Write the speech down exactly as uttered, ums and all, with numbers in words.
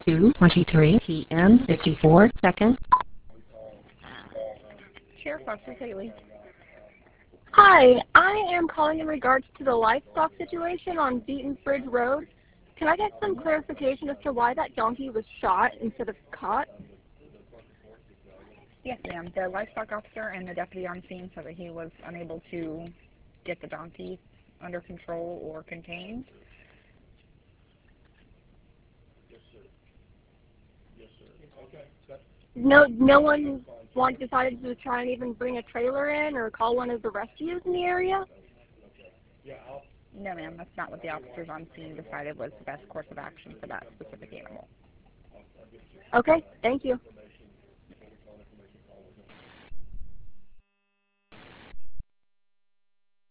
two twenty-three p m fifty-four seconds. Sheriff Officer Haley. Hi, I am calling in regards to the livestock situation on Beaton Bridge Road. Can I get some clarification as to why that donkey was shot instead of caught? Yes, ma'am. The livestock officer and the deputy on scene said that he was unable to get the donkey under control or contained. No, no one want, decided to try and even bring a trailer in or call one of the rescues in the area? No, ma'am. That's not what the officers on scene decided was the best course of action for that specific animal. Okay, thank you.